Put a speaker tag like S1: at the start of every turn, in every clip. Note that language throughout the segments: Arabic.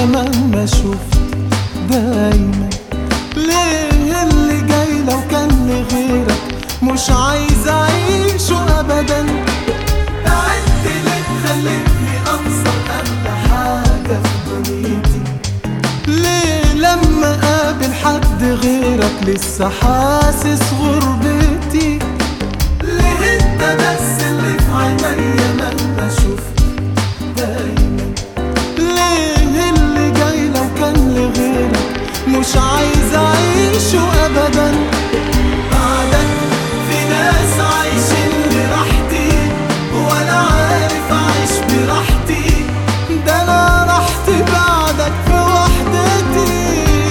S1: عينيا مهما شفت دايما. ليه اللي جاي لو كان لغيرك مش عايز اعيشه ابدا. تعبت ليه خلتني انسى اغلى حاجة في دنيتي. ليه لما قابل حد غيرك لسه حاسس غربتي. ليه انت بس اللي في عينيا مهما شفت دايما. ليه اللي جاي لو كان لغيرك مش عايز اعيشه ابدا. بعدك في ناس عايشين براحتي ولا عارف اعيش براحتي. ده انا راحتي بعدك في وحدتي.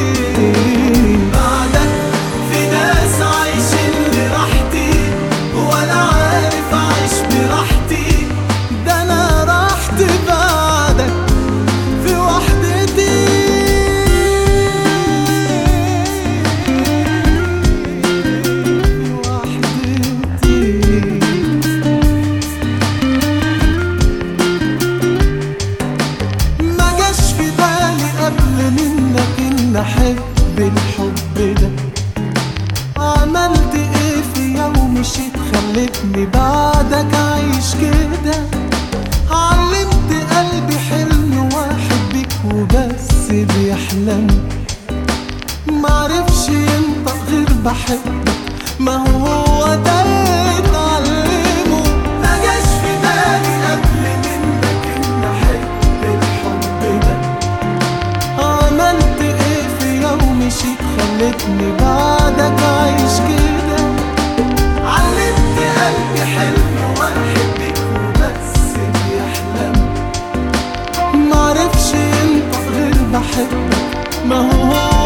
S1: بعدك في ناس عايشين براحتي ولا عارف اعيش براحتي. ده انا راحتي بعدك في وحدتي. ما جاش في بالي قبل منك ان احب الحب ده. عملت ايه في يوم مشيت خلتني بعدك عايش كده. علمت قلبي حلم واحد بيك وبس بيحلم. معرفش ينطق غير بحبك ما هو ده اللي اتعلمه. ما جاش في بالي قبل منك ان احب الحب ده. عملت ايه في يوم مشيت خلتني بعدك عايش كده. علمت قلبي حلم واحد بيك وبس بيحلم. معرفش ينطق غير بحبك ما هو